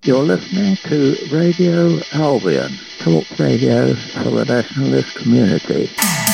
You're listening to Radio Albion, talk radio for the nationalist community.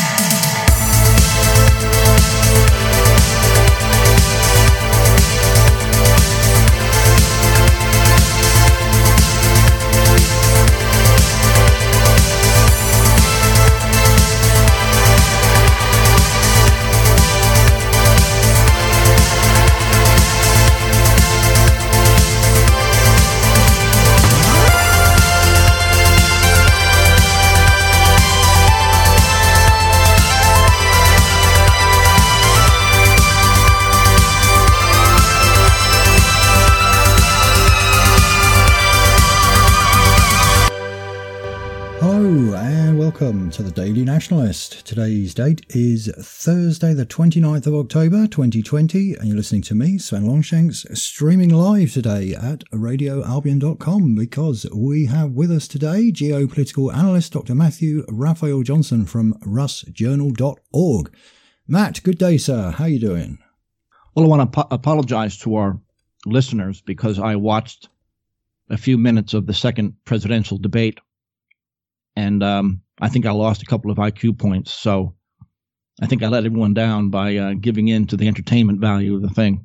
Welcome to the Daily Nationalist. Today's date is Thursday the 29th of October 2020 and you're listening to me, Sven Longshanks, streaming live today at radioalbion.com because we have with us today geopolitical analyst Dr. Matthew Raphael Johnson from russjournal.org. Matt, good day sir, how are you doing? Well, I want to apologize to our listeners because I watched a few minutes of the second presidential debate and I think I lost a couple of IQ points, so I think I let everyone down by giving in to the entertainment value of the thing.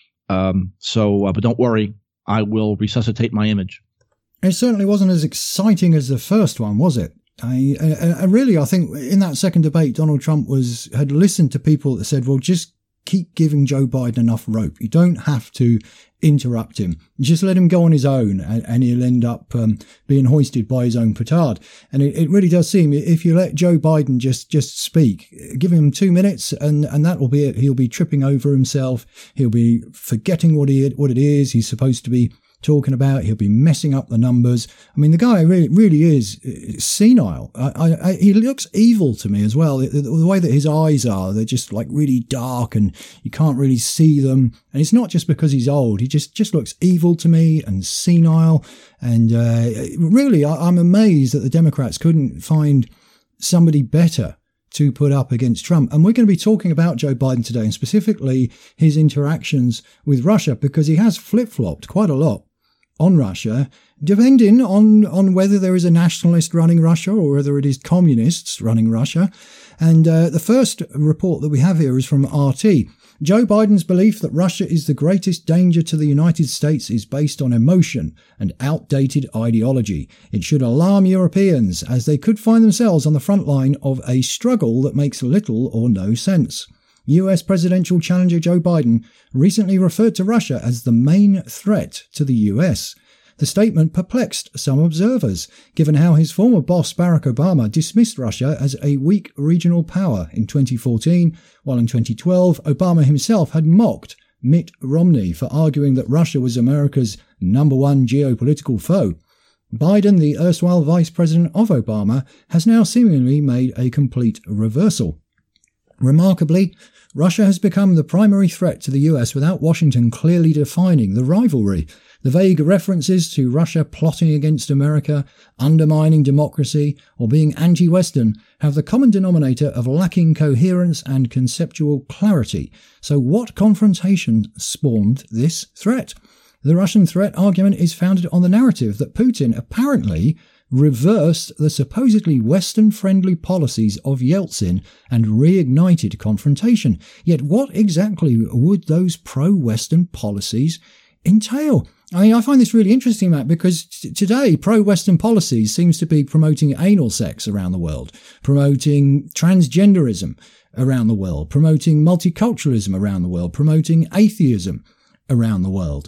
But don't worry, I will resuscitate my image. It certainly wasn't as exciting as the first one, was it? I think in that second debate, Donald Trump had listened to people that said, well, just keep giving Joe Biden enough rope. You don't have to interrupt him. Just let him go on his own and he'll end up being hoisted by his own petard. And it really does seem if you let Joe Biden just speak, give him 2 minutes and that will be it. He'll be tripping over himself. He'll be forgetting what it is he's supposed to be talking about. He'll be messing up the numbers. I mean, the guy really is senile. He looks evil to me as well. The way that his eyes are, they're just like really dark and you can't really see them. And it's not just because he's old. He just looks evil to me and senile. And really, I'm amazed that the Democrats couldn't find somebody better to put up against Trump. And we're going to be talking about Joe Biden today and specifically his interactions with Russia because he has flip-flopped quite a lot on Russia, depending on whether there is a nationalist running Russia or whether it is communists running Russia. And the first report that we have here is from RT. Joe Biden's belief that Russia is the greatest danger to the United States is based on emotion and outdated ideology. It should alarm Europeans as they could find themselves on the front line of a struggle that makes little or no sense. US presidential challenger Joe Biden recently referred to Russia as the main threat to the US. The statement perplexed some observers, given how his former boss Barack Obama dismissed Russia as a weak regional power in 2014, while in 2012 Obama himself had mocked Mitt Romney for arguing that Russia was America's number one geopolitical foe. Biden, the erstwhile vice president of Obama, has now seemingly made a complete reversal. Remarkably, Russia has become the primary threat to the US without Washington clearly defining the rivalry. The vague references to Russia plotting against America, undermining democracy, or being anti-Western have the common denominator of lacking coherence and conceptual clarity. So what confrontation spawned this threat? The Russian threat argument is founded on the narrative that Putin apparently reversed the supposedly Western-friendly policies of Yeltsin and reignited confrontation. Yet what exactly would those pro-Western policies entail? I mean, I find this really interesting, Matt, because today pro-Western policies seems to be promoting anal sex around the world, promoting transgenderism around the world, promoting multiculturalism around the world, promoting atheism around the world,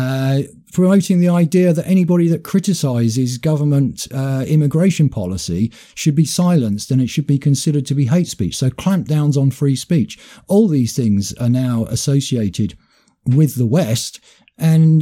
promoting the idea that anybody that criticises government immigration policy should be silenced and it should be considered to be hate speech. So clampdowns on free speech. All these things are now associated with the West, and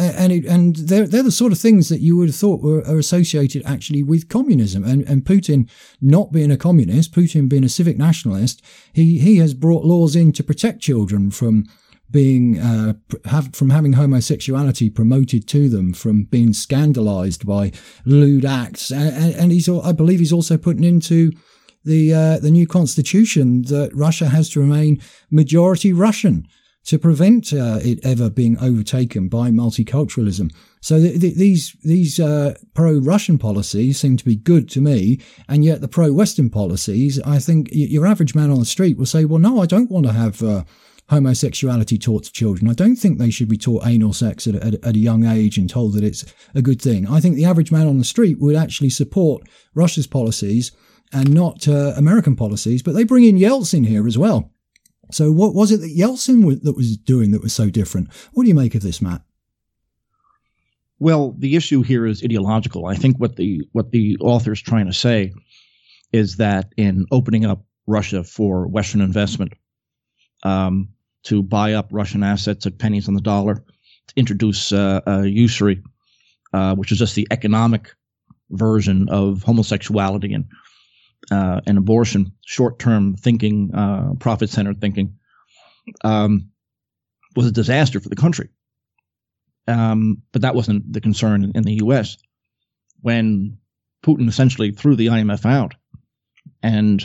they're the sort of things that you would have thought are associated actually with communism. And Putin not being a communist, Putin being a civic nationalist, he has brought laws in to protect children from being from having homosexuality promoted to them, from being scandalized by lewd acts, and I believe he's also putting into the new constitution that Russia has to remain majority Russian. to prevent it ever being overtaken by multiculturalism. So these pro-Russian policies seem to be good to me, and yet the pro-Western policies, I think your average man on the street will say, well, no, I don't want to have homosexuality taught to children. I don't think they should be taught anal sex at a young age and told that it's a good thing. I think the average man on the street would actually support Russia's policies and not American policies, but they bring in Yeltsin here as well. So what was it that Yeltsin was doing that was so different? What do you make of this, Matt? Well, the issue here is ideological. I think what the author's trying to say is that in opening up Russia for Western investment, to buy up Russian assets at pennies on the dollar, to introduce usury, which is just the economic version of homosexuality and abortion, short-term thinking, profit-centered thinking, was a disaster for the country. But that wasn't the concern in the U.S. When Putin essentially threw the IMF out and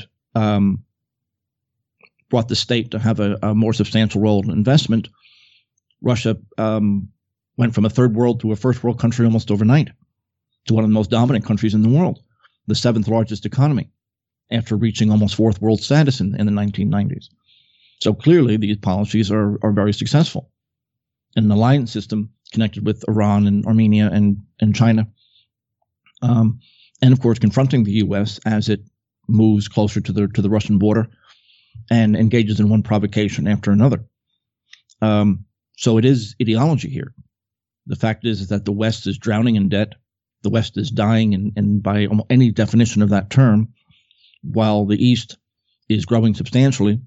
brought the state to have a more substantial role in investment, Russia went from a third world to a first world country almost overnight, to one of the most dominant countries in the world, the seventh largest economy, after reaching almost fourth world status in the 1990s. So clearly these policies are very successful. An alliance system connected with Iran and Armenia and China, and of course confronting the U.S. as it moves closer to the Russian border and engages in one provocation after another. So it is ideology here. The fact is that the West is drowning in debt. The West is dying, and by any definition of that term, while the East is growing substantially.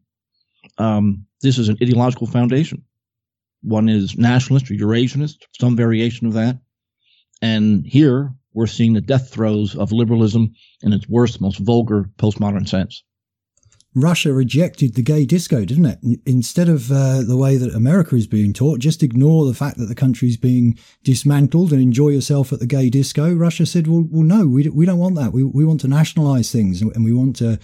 This is an ideological foundation. One is nationalist or Eurasianist, some variation of that. And here we're seeing the death throes of liberalism in its worst, most vulgar postmodern sense. Russia rejected the gay disco, didn't it? Instead of the way that America is being taught, just ignore the fact that the country's being dismantled and enjoy yourself at the gay disco. Russia said, well no, we don't want that. We want to nationalize things, and we want to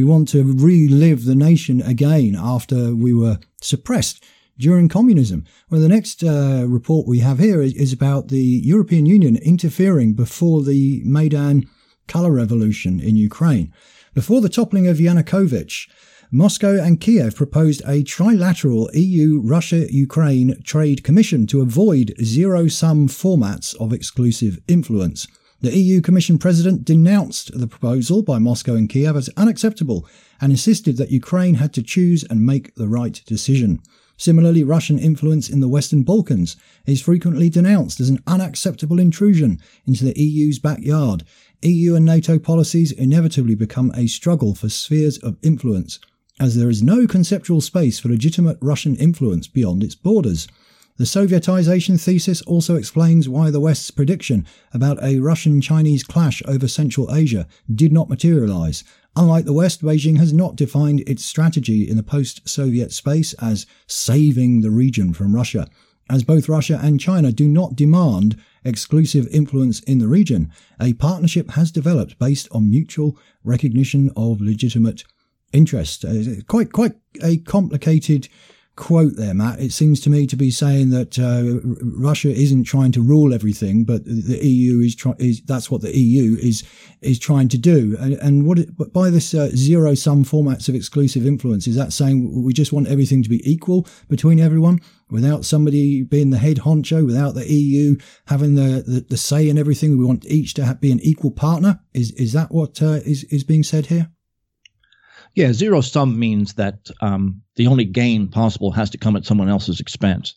relive the nation again after we were suppressed during communism. Well, the next report we have here is about the European Union interfering before the Maidan color revolution in Ukraine. Before the toppling of Yanukovych, Moscow and Kiev proposed a trilateral EU-Russia-Ukraine trade commission to avoid zero-sum formats of exclusive influence. The EU Commission President denounced the proposal by Moscow and Kiev as unacceptable and insisted that Ukraine had to choose and make the right decision. Similarly, Russian influence in the Western Balkans is frequently denounced as an unacceptable intrusion into the EU's backyard. EU and NATO policies inevitably become a struggle for spheres of influence, as there is no conceptual space for legitimate Russian influence beyond its borders. The Sovietization thesis also explains why the West's prediction about a Russian-Chinese clash over Central Asia did not materialize. Unlike the West, Beijing has not defined its strategy in the post-Soviet space as saving the region from Russia. As both Russia and China do not demand exclusive influence in the region, a partnership has developed based on mutual recognition of legitimate interest. Quite a complicated quote there, Matt. It seems to me to be saying that Russia isn't trying to rule everything, but the EU that's what the EU is trying to do. But by this zero-sum formats of exclusive influence, is that saying we just want everything to be equal between everyone, without somebody being the head honcho, without the EU having the say in everything? We want each to be an equal partner. Is that what is being said here? Yeah, zero sum means that the only gain possible has to come at someone else's expense.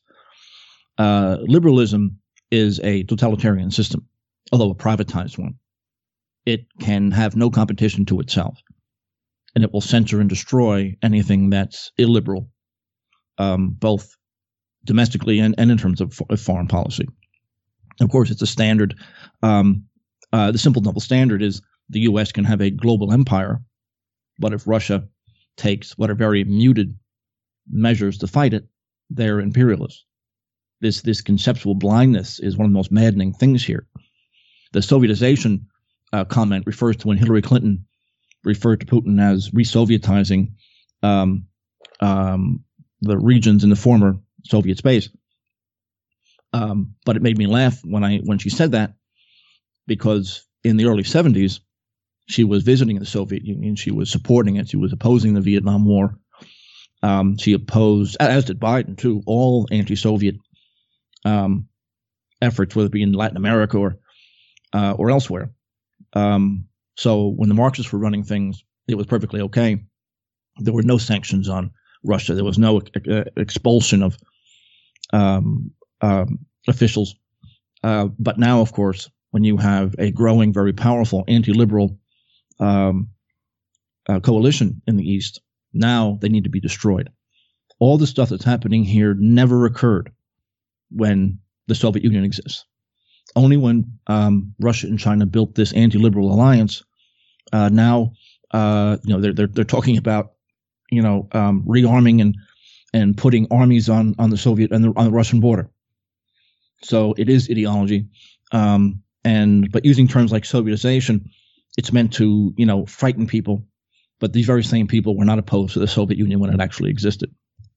Liberalism is a totalitarian system, although a privatized one. It can have no competition to itself, and it will censor and destroy anything that's illiberal, both domestically and in terms of foreign policy. Of course, it's a standard. The simple double standard is the U.S. can have a global empire, but if Russia takes what are very muted measures to fight it, they're imperialists. This conceptual blindness is one of the most maddening things here. The Sovietization comment refers to when Hillary Clinton referred to Putin as re-Sovietizing the regions in the former Soviet space. But it made me laugh when she said that, because in the early 70s, she was visiting the Soviet Union. She was supporting it. She was opposing the Vietnam War. She opposed, as did Biden too, all anti-Soviet efforts, whether it be in Latin America or elsewhere. So when the Marxists were running things, it was perfectly okay. There were no sanctions on Russia. There was no expulsion of officials. But now, of course, when you have a growing, very powerful anti-liberal coalition in the East, now they need to be destroyed. All the stuff that's happening here never occurred when the Soviet Union exists. Only when Russia and China built this anti-liberal alliance, now they're talking about rearming and putting armies on the Soviet and on the Russian border. So it is ideology, but using terms like Sovietization, it's meant to frighten people. But these very same people were not opposed to the Soviet Union when it actually existed.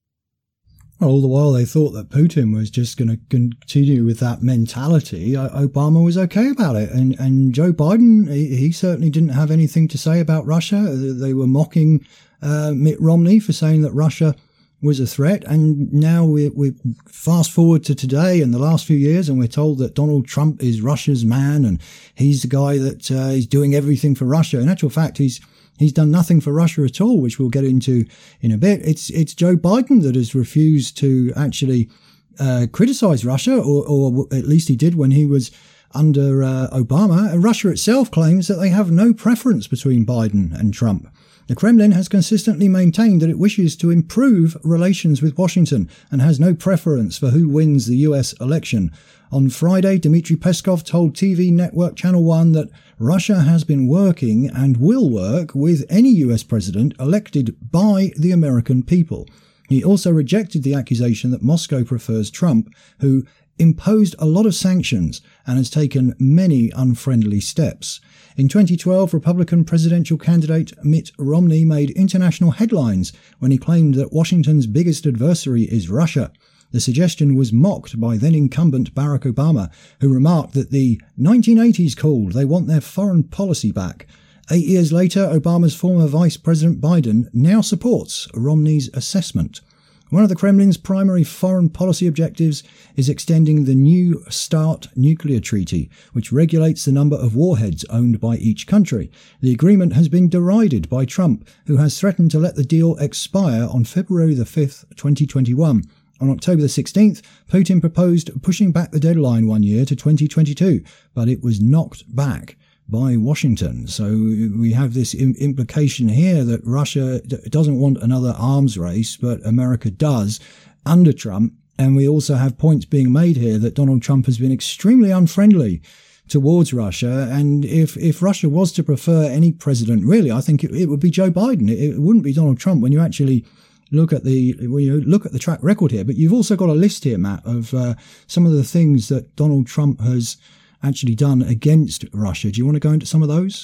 Well, all the while they thought that Putin was just going to continue with that mentality. Obama was okay about it. And Joe Biden, he certainly didn't have anything to say about Russia. They were mocking Mitt Romney for saying that Russia was a threat. And now we fast forward to today and the last few years, and we're told that Donald Trump is Russia's man and he's the guy that is doing everything for Russia. In actual fact, He's done nothing for Russia at all, which we'll get into in a bit. It's Joe Biden that has refused to actually criticize Russia, or at least he did when he was under Obama. And Russia itself claims that they have no preference between Biden and Trump. The Kremlin has consistently maintained that it wishes to improve relations with Washington and has no preference for who wins the US election. On Friday, Dmitry Peskov told TV network Channel One that Russia has been working and will work with any US president elected by the American people. He also rejected the accusation that Moscow prefers Trump, who imposed a lot of sanctions and has taken many unfriendly steps. In 2012, Republican presidential candidate Mitt Romney made international headlines when he claimed that Washington's biggest adversary is Russia. The suggestion was mocked by then-incumbent Barack Obama, who remarked that the 1980s called, they want their foreign policy back. 8 years later, Obama's former Vice President Biden now supports Romney's assessment. One of the Kremlin's primary foreign policy objectives is extending the New START nuclear treaty, which regulates the number of warheads owned by each country. The agreement has been derided by Trump, who has threatened to let the deal expire on February the 5th, 2021. On October the 16th, Putin proposed pushing back the deadline 1 year to 2022, but it was knocked back by Washington. So we have this implication here that Russia doesn't want another arms race, but America does under Trump. And we also have points being made here that Donald Trump has been extremely unfriendly towards Russia. And if Russia was to prefer any president, really, I think it would be Joe Biden. It wouldn't be Donald Trump when you actually look at the track record here. But you've also got a list here, Matt, of some of the things that Donald Trump has actually done against Russia. Do you want to go into some of those?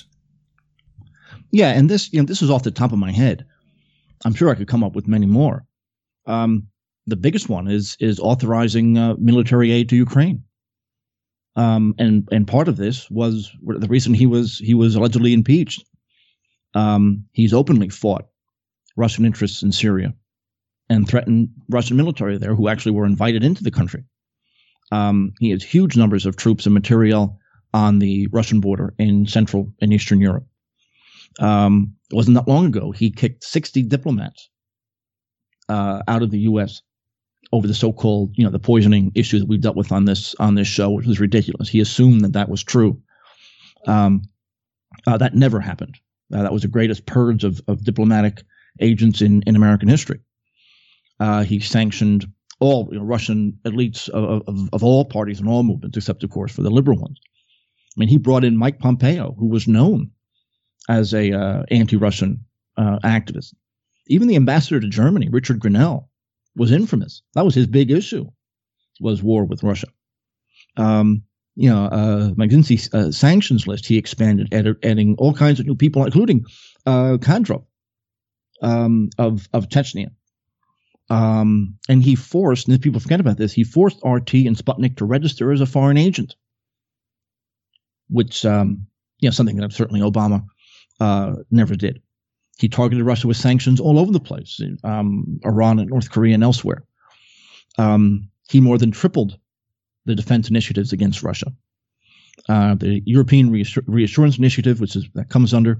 Yeah, and this is off the top of my head. I'm sure I could come up with many more. The biggest one is authorizing military aid to Ukraine. And part of this was the reason he was allegedly impeached. He's openly fought Russian interests in Syria and threatened Russian military there who actually were invited into the country. He has huge numbers of troops and material on the Russian border in Central and Eastern Europe. It wasn't that long ago he kicked 60 diplomats out of the U.S. over the so-called, the poisoning issue that we've dealt with on this show, which was ridiculous. He assumed that was true. That never happened. That was the greatest purge of diplomatic agents in American history. He sanctioned all Russian elites of all parties and all movements, except, of course, for the liberal ones. I mean, he brought in Mike Pompeo, who was known as a anti-Russian activist. Even the ambassador to Germany, Richard Grenell, was infamous. That was his big issue, was war with Russia. McKinsey's sanctions list, he expanded, adding all kinds of new people, including Kadyrov of Chechnya. And he forced, and people forget about this, he forced RT and Sputnik to register as a foreign agent, which, something that certainly Obama never did. He targeted Russia with sanctions all over the place, Iran and North Korea and elsewhere. He more than tripled the defense initiatives against Russia. The European Reassurance Initiative, that comes under,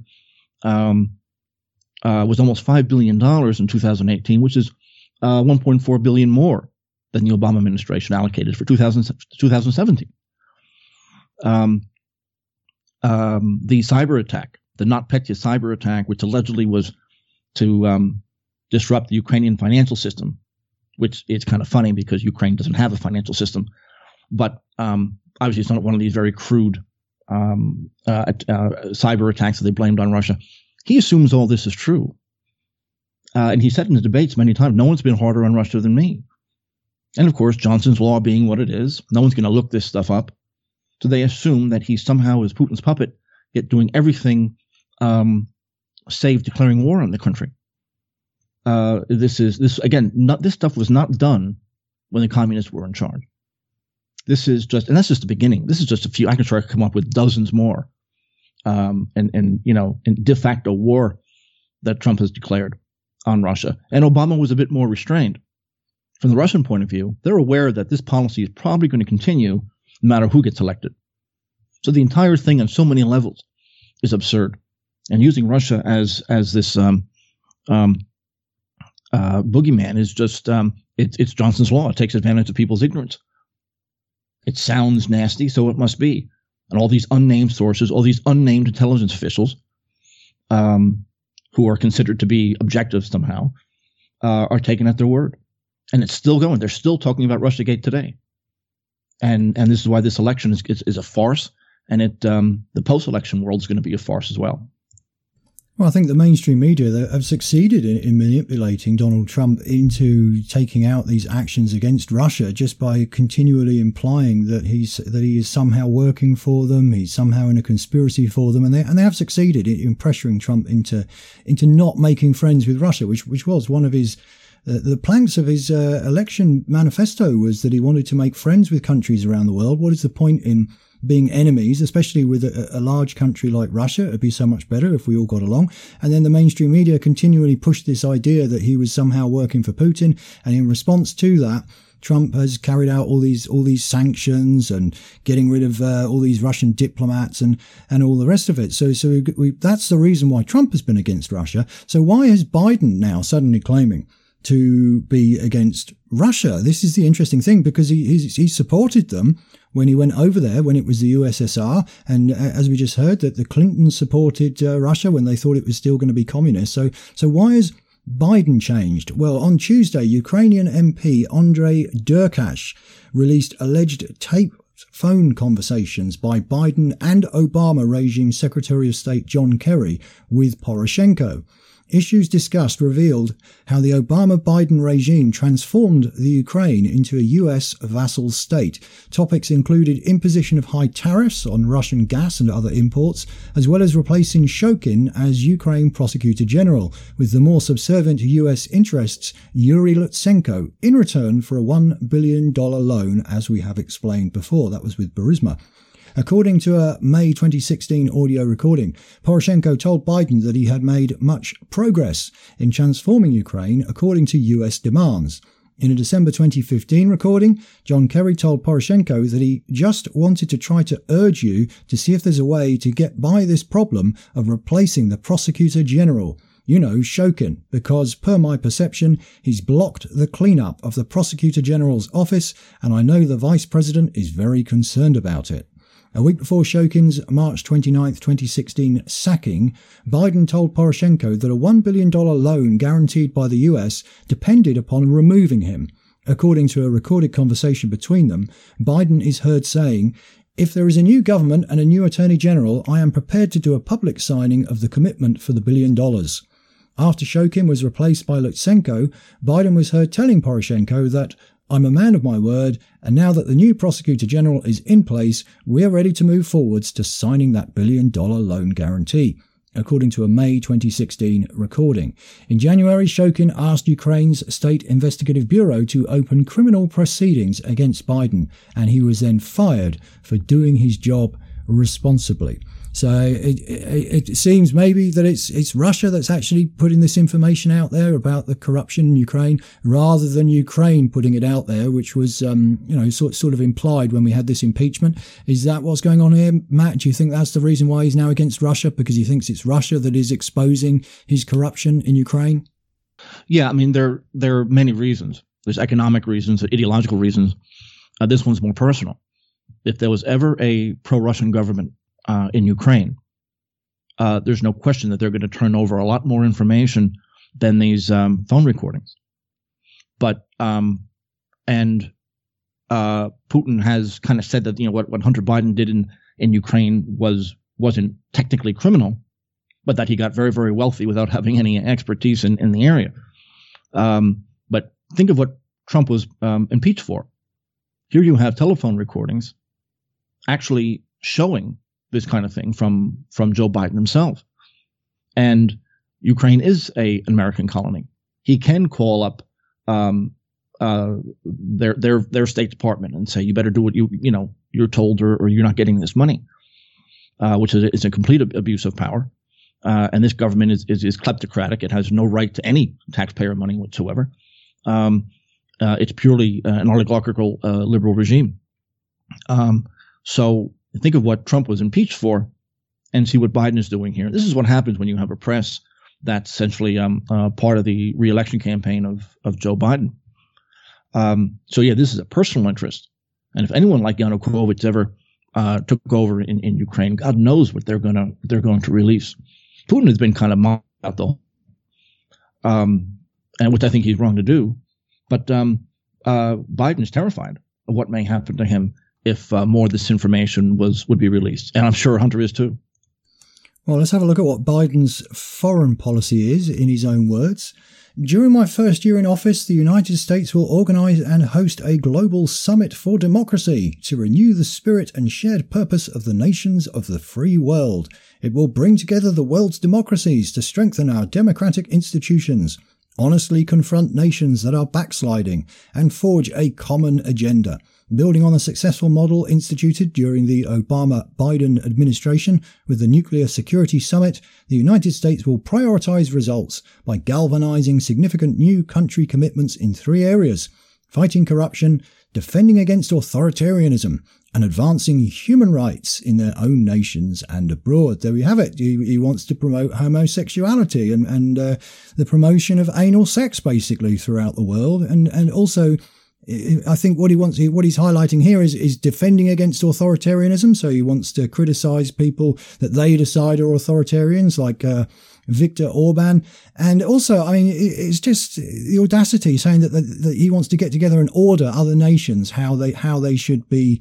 was almost $5 billion in 2018, which is $1.4 billion more than the Obama administration allocated for 2017. The cyber attack, the NotPetya cyber attack, which allegedly was to disrupt the Ukrainian financial system, which is kind of funny because Ukraine doesn't have a financial system, but obviously it's not one of these very crude cyber attacks that they blamed on Russia. He assumes all this is true. And he said in the debates many times, no one's been harder on Russia than me. And of course, Johnson's Law being what it is, no one's going to look this stuff up. So they assume that he somehow is Putin's puppet, yet doing everything save declaring war on the country. This stuff was not done when the communists were in charge. This is just, and that's just the beginning. This is just a few. I can try to come up with dozens more, and de facto war that Trump has declared on Russia. And Obama was a bit more restrained. From the Russian point of view, they're aware that this policy is probably going to continue no matter who gets elected. So the entire thing on so many levels is absurd. And using Russia as this boogeyman is just it's Johnson's Law. It takes advantage of people's ignorance. It sounds nasty, so it must be. And all these unnamed sources, all these unnamed intelligence officials, who are considered to be objective somehow, are taken at their word. And it's still going. They're still talking about Russiagate today. And this is why this election is a farce, and the post-election world is going to be a farce as well. Well, I think the mainstream media have succeeded in manipulating Donald Trump into taking out these actions against Russia just by continually implying that he is somehow working for them, he's somehow in a conspiracy for them, and they have succeeded in pressuring Trump into not making friends with Russia, which was one of his the planks of his election manifesto was that he wanted to make friends with countries around the world. What is the point in being enemies, especially with a large country like Russia? It'd be so much better if we all got along. And then the mainstream media continually pushed this idea that he was somehow working for Putin. And in response to that, Trump has carried out all these sanctions and getting rid of all these Russian diplomats and all the rest of it. So that's the reason why Trump has been against Russia. So why is Biden now suddenly claiming to be against Russia? This is the interesting thing, because he supported them when he went over there when it was the USSR, and as we just heard, that the Clintons supported Russia when they thought it was still going to be communist. So why has Biden changed? Well, on Tuesday, Ukrainian MP Andrei Derkach released alleged tape phone conversations by Biden and Obama regime Secretary of State John Kerry with Poroshenko. Issues discussed revealed how the Obama-Biden regime transformed the Ukraine into a US vassal state. Topics included imposition of high tariffs on Russian gas and other imports, as well as replacing Shokin as Ukraine Prosecutor General, with the more subservient US interests Yuri Lutsenko in return for a $1 billion loan, as we have explained before. That was with Burisma. According to a May 2016 audio recording, Poroshenko told Biden that he had made much progress in transforming Ukraine according to US demands. In a December 2015 recording, John Kerry told Poroshenko that he just wanted to try to urge you to see if there's a way to get by this problem of replacing the Prosecutor General. You know, Shokin, because per my perception, he's blocked the cleanup of the Prosecutor General's office, and I know the Vice President is very concerned about it. A week before Shokin's March 29, 2016 sacking, Biden told Poroshenko that a $1 billion loan guaranteed by the US depended upon removing him. According to a recorded conversation between them, Biden is heard saying, "If there is a new government and a new Attorney General, I am prepared to do a public signing of the commitment for the $1 billion. After Shokin was replaced by Lutsenko, Biden was heard telling Poroshenko that, "I'm a man of my word, and now that the new Prosecutor General is in place, we're ready to move forwards to signing that $1 billion loan guarantee." according to a May 2016 recording. In January, Shokin asked Ukraine's State Investigative Bureau to open criminal proceedings against Biden, and he was then fired for doing his job responsibly. So it seems maybe that it's Russia that's actually putting this information out there about the corruption in Ukraine, rather than Ukraine putting it out there, which was sort of implied when we had this impeachment. Is that what's going on here, Matt? Do you think that's the reason why he's now against Russia, because he thinks it's Russia that is exposing his corruption in Ukraine? Yeah, I mean, there are many reasons. There's economic reasons, ideological reasons. This one's more personal. If there was ever a pro-Russian government in Ukraine, there's no question that they're going to turn over a lot more information than these phone recordings. But Putin has kind of said that what Hunter Biden did in Ukraine wasn't technically criminal, but that he got very, very wealthy without having any expertise in the area. But think of what Trump was impeached for. Here you have telephone recordings actually showing this kind of thing from Joe Biden himself. And Ukraine is an American colony. He can call up their State Department and say, you better do what you're told, or you're not getting this money, which is a complete abuse of power. And this government is kleptocratic. It has no right to any taxpayer money whatsoever. It's purely an oligarchical liberal regime. So think of what Trump was impeached for and see what Biden is doing here. This is what happens when you have a press that's essentially part of the re-election campaign of Joe Biden. So yeah, this is a personal interest. And if anyone like Yanukovych ever took over in Ukraine, God knows what they're going to release. Putin has been kind of mocked out though, and which I think he's wrong to do. But Biden is terrified of what may happen to him if more of this information would be released. And I'm sure Hunter is too. Well, let's have a look at what Biden's foreign policy is in his own words. During my first year in office, the United States will organize and host a global summit for democracy to renew the spirit and shared purpose of the nations of the free world. It will bring together the world's democracies to strengthen our democratic institutions, honestly confront nations that are backsliding, and forge a common agenda. Building on a successful model instituted during the Obama-Biden administration with the Nuclear Security Summit, the United States will prioritize results by galvanizing significant new country commitments in 3 areas: fighting corruption, defending against authoritarianism, and advancing human rights in their own nations and abroad. There we have it. He wants to promote homosexuality and the promotion of anal sex basically throughout the world, and also I think what he's highlighting here is defending against authoritarianism. So he wants to criticize people that they decide are authoritarians, like Viktor Orban. And also, I mean, it's just the audacity saying that he wants to get together and order other nations how they should be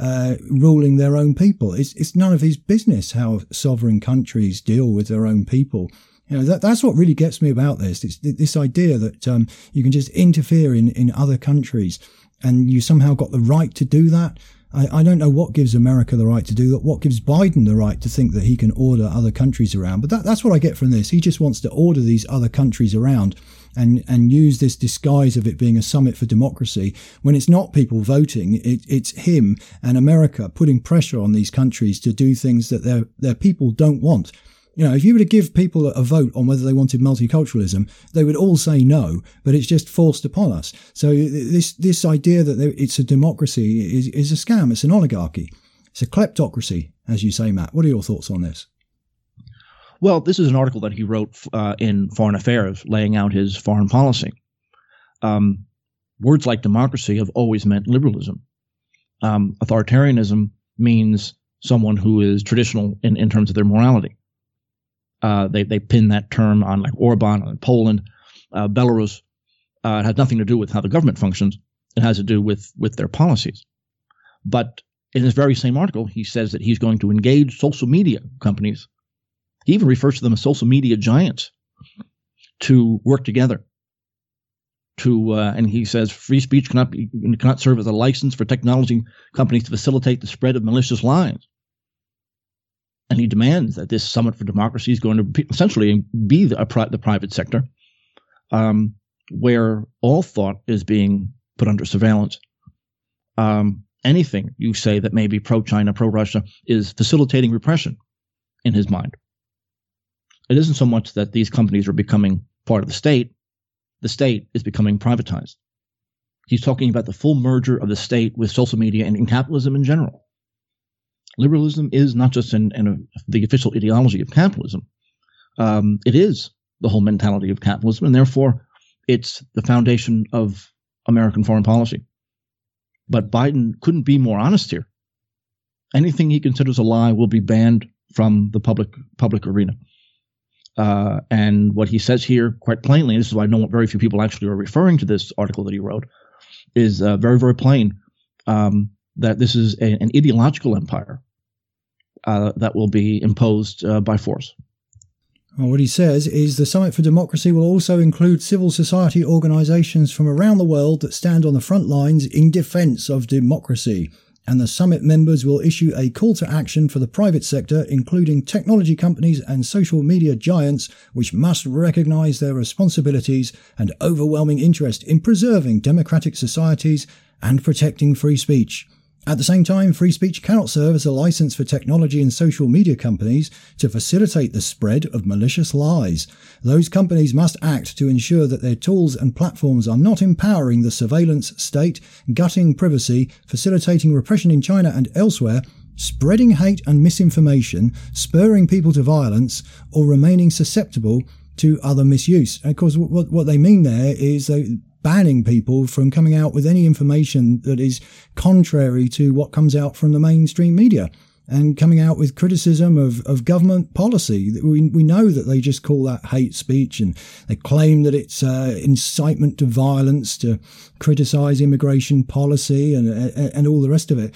ruling their own people. It's none of his business how sovereign countries deal with their own people. You know, that's what really gets me about this. It's this idea that you can just interfere in other countries and you somehow got the right to do that. I don't know what gives America the right to do that, what gives Biden the right to think that he can order other countries around. But that's what I get from this. He just wants to order these other countries around and use this disguise of it being a summit for democracy when it's not people voting. It's him and America putting pressure on these countries to do things that their people don't want. You know, if you were to give people a vote on whether they wanted multiculturalism, they would all say no, but it's just forced upon us. So this idea that it's a democracy is a scam. It's an oligarchy. It's a kleptocracy, as you say, Matt. What are your thoughts on this? Well, this is an article that he wrote in Foreign Affairs, laying out his foreign policy. Words like democracy have always meant liberalism. Authoritarianism means someone who is traditional in terms of their morality. They pin that term on like Orban and Poland, Belarus. It has nothing to do with how the government functions. It has to do with their policies. But in this very same article, he says that he's going to engage social media companies. He even refers to them as social media giants to work together. And he says free speech cannot serve as a license for technology companies to facilitate the spread of malicious lies. And he demands that this Summit for Democracy is going to essentially be the private sector, where all thought is being put under surveillance. Anything you say that may be pro-China, pro-Russia is facilitating repression in his mind. It isn't so much that these companies are becoming part of the state is becoming privatized. He's talking about the full merger of the state with social media and in capitalism in general. Liberalism is not just the official ideology of capitalism. It is the whole mentality of capitalism, and therefore it's the foundation of American foreign policy. But Biden couldn't be more honest here. Anything he considers a lie will be banned from the public arena. And what he says here quite plainly, and this is why I know very few people actually are referring to this article that he wrote, is very, very plain that this is an ideological empire that will be imposed by force. Well, what he says is the Summit for Democracy will also include civil society organisations from around the world that stand on the front lines in defence of democracy. And the summit members will issue a call to action for the private sector, including technology companies and social media giants, which must recognise their responsibilities and overwhelming interest in preserving democratic societies and protecting free speech. At the same time, free speech cannot serve as a license for technology and social media companies to facilitate the spread of malicious lies. Those companies must act to ensure that their tools and platforms are not empowering the surveillance state, gutting privacy, facilitating repression in China and elsewhere, spreading hate and misinformation, spurring people to violence, or remaining susceptible to other misuse. And of course, what they mean there is banning people from coming out with any information that is contrary to what comes out from the mainstream media and coming out with criticism of government policy. We know that they just call that hate speech, and they claim that it's incitement to violence, to criticize immigration policy and all the rest of it.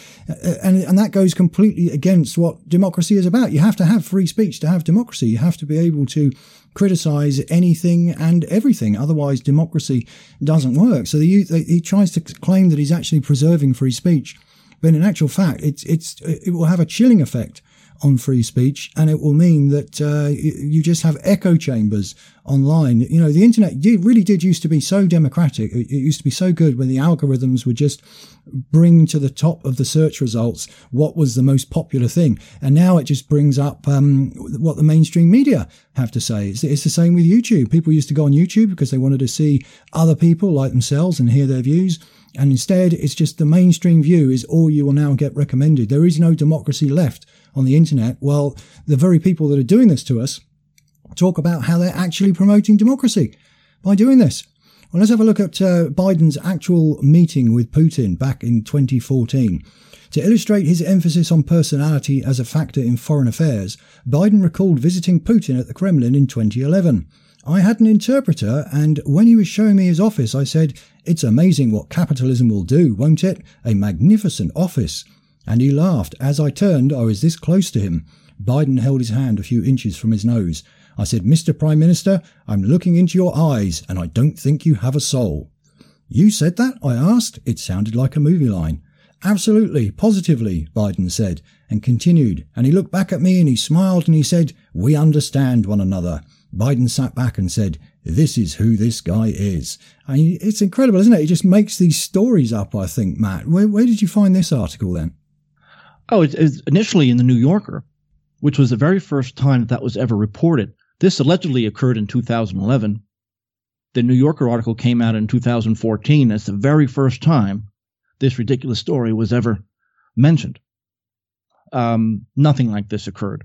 And that goes completely against what democracy is about. You have to have free speech to have democracy. You have to be able to criticize anything and everything. Otherwise, democracy doesn't work. So he tries to claim that he's actually preserving free speech. But in actual fact, it will have a chilling effect on free speech, and it will mean that you just have echo chambers online. You know, the internet really did used to be so democratic. It used to be so good when the algorithms would just bring to the top of the search results what was the most popular thing. And now it just brings up what the mainstream media have to say. It's the same with YouTube. People used to go on YouTube because they wanted to see other people like themselves and hear their views. And instead, it's just the mainstream view is all you will now get recommended. There is no democracy left on the internet. Well, the very people that are doing this to us talk about how they're actually promoting democracy by doing this. Well, let's have a look at Biden's actual meeting with Putin back in 2014. To illustrate his emphasis on personality as a factor in foreign affairs, Biden recalled visiting Putin at the Kremlin in 2011. I had an interpreter, and when he was showing me his office, I said, "It's amazing what capitalism will do, won't it? A magnificent office." And he laughed. As I turned, I was this close to him. Biden held his hand a few inches from his nose. I said, "Mr. Prime Minister, I'm looking into your eyes, and I don't think you have a soul." "You said that?" I asked. It sounded like a movie line. "Absolutely, positively," Biden said, and continued. And he looked back at me and he smiled and he said, "We understand one another." Biden sat back and said, "This is who this guy is." I mean, it's incredible, isn't it? He just makes these stories up, I think, Matt. Where did you find this article then? Oh, it's initially in the New Yorker, which was the very first time that was ever reported. This allegedly occurred in 2011. The New Yorker article came out in 2014 as the very first time this ridiculous story was ever mentioned. Nothing like this occurred.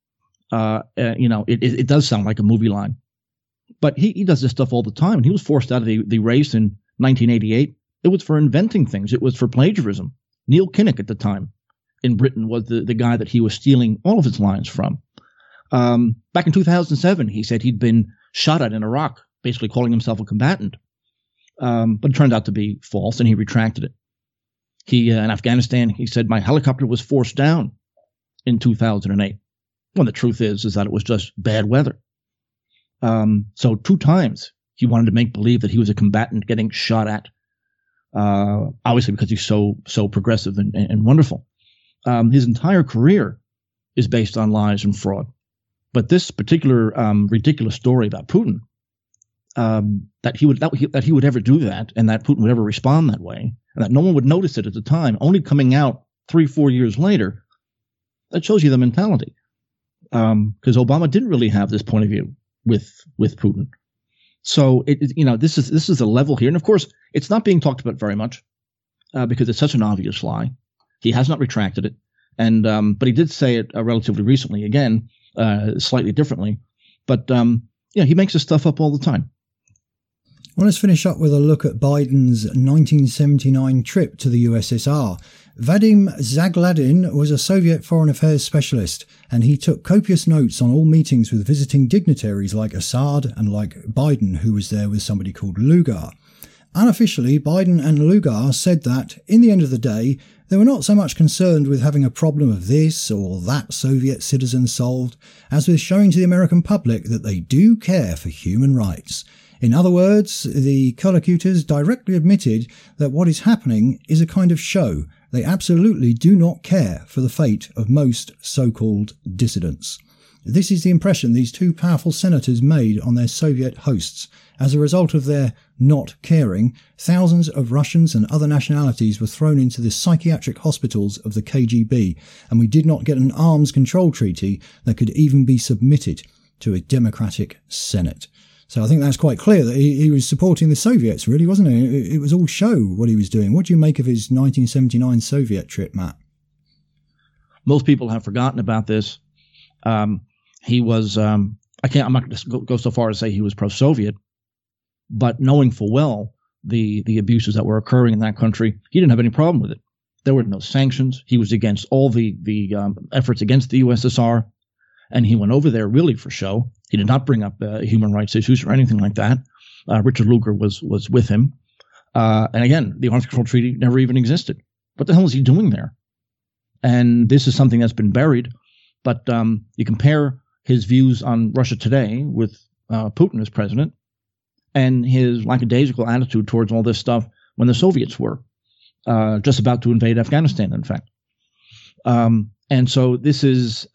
It does sound like a movie line. But he does this stuff all the time. And he was forced out of the race in 1988. It was for inventing things. It was for plagiarism. Neil Kinnock at the time in Britain was the guy that he was stealing all of his lines from. Back in 2007, he said he'd been shot at in Iraq, basically calling himself a combatant. But it turned out to be false, and he retracted it. In Afghanistan, he said, "My helicopter was forced down in 2008. When the truth is that it was just bad weather. So 2 times he wanted to make believe that he was a combatant getting shot at, obviously because he's so progressive and wonderful. His entire career is based on lies and fraud. But this particular ridiculous story about Putin, that he would ever do that, and that Putin would ever respond that way, and that no one would notice it at the time, only coming out 3-4 years later, that shows you the mentality. Because Obama didn't really have this point of view with Putin. So this is the level here, and of course it's not being talked about very much because it's such an obvious lie. He has not retracted it, and but he did say it relatively recently again, slightly differently. But he makes this stuff up all the time. Well, let's finish up with a look at Biden's 1979 trip to the USSR. Vadim Zagladin was a Soviet foreign affairs specialist, and he took copious notes on all meetings with visiting dignitaries like Assad and like Biden, who was there with somebody called Lugar. Unofficially, Biden and Lugar said that, in the end of the day, they were not so much concerned with having a problem of this or that Soviet citizen solved, as with showing to the American public that they do care for human rights. In other words, the collocutors directly admitted that what is happening is a kind of show. They absolutely do not care for the fate of most so-called dissidents. This is the impression these two powerful senators made on their Soviet hosts. As a result of their not caring, thousands of Russians and other nationalities were thrown into the psychiatric hospitals of the KGB, and we did not get an arms control treaty that could even be submitted to a democratic Senate. So I think that's quite clear that he was supporting the Soviets, really, wasn't he? It was all show what he was doing. What do you make of his 1979 Soviet trip, Matt? Most people have forgotten about this. He was, I'm not going to go so far as to say he was pro-Soviet, but knowing full well the abuses that were occurring in that country, he didn't have any problem with it. There were no sanctions. He was against all the efforts against the USSR, and he went over there really for show. He did not bring up human rights issues or anything like that. Richard Lugar was with him. And again, the Arms Control Treaty never even existed. What the hell is he doing there? And this is something that's been buried. But you compare his views on Russia today with Putin as president and his lackadaisical attitude towards all this stuff when the Soviets were just about to invade Afghanistan, in fact. And so this is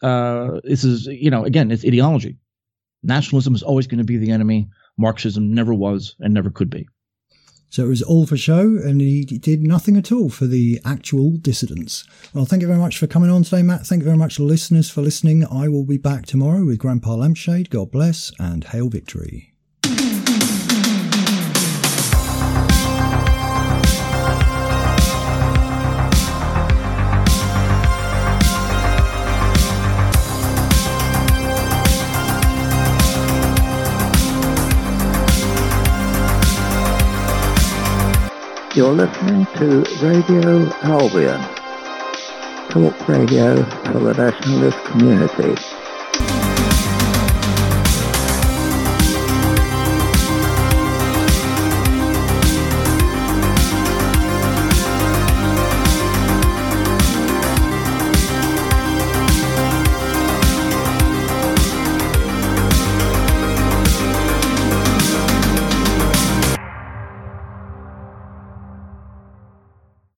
again, it's ideology. Nationalism is always going to be the enemy. Marxism never was and never could be. So it was all for show, and he did nothing at all for the actual dissidents. Well, thank you very much for coming on today, Matt. Thank you very much, listeners, for listening. I will be back tomorrow with Grandpa Lampshade. God bless, and hail victory. You're listening to Radio Albion, talk radio for the nationalist community.